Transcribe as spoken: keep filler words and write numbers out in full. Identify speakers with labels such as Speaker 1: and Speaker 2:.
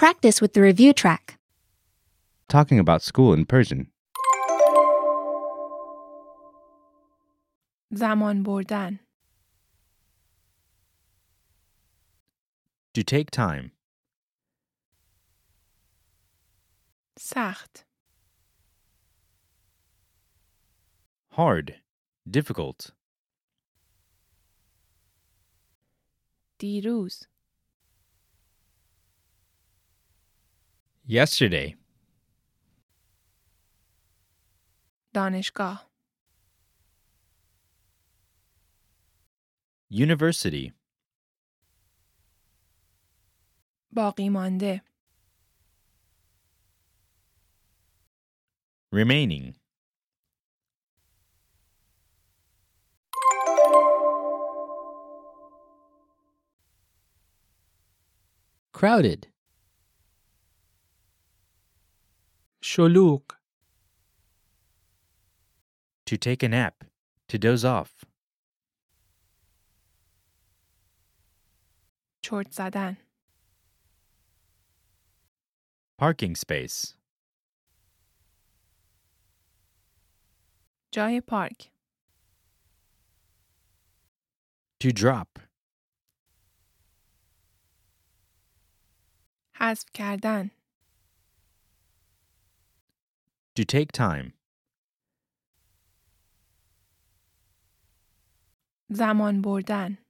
Speaker 1: practice with the review track.
Speaker 2: Talking about school in Persian.
Speaker 3: زمان بردن.
Speaker 2: To take time.
Speaker 3: سخت.
Speaker 2: Hard. Difficult.
Speaker 3: دیروز.
Speaker 2: Yesterday.
Speaker 3: دانشگاه.
Speaker 2: University.
Speaker 3: باقی مانده.
Speaker 2: Remaining.
Speaker 4: Crowded.
Speaker 5: شلوغ.
Speaker 2: To take a nap. To doze off.
Speaker 3: چرت زدن.
Speaker 2: Parking space.
Speaker 3: جای پارک.
Speaker 2: To drop.
Speaker 3: حذف کردن.
Speaker 2: To take time.
Speaker 3: زمان بردن.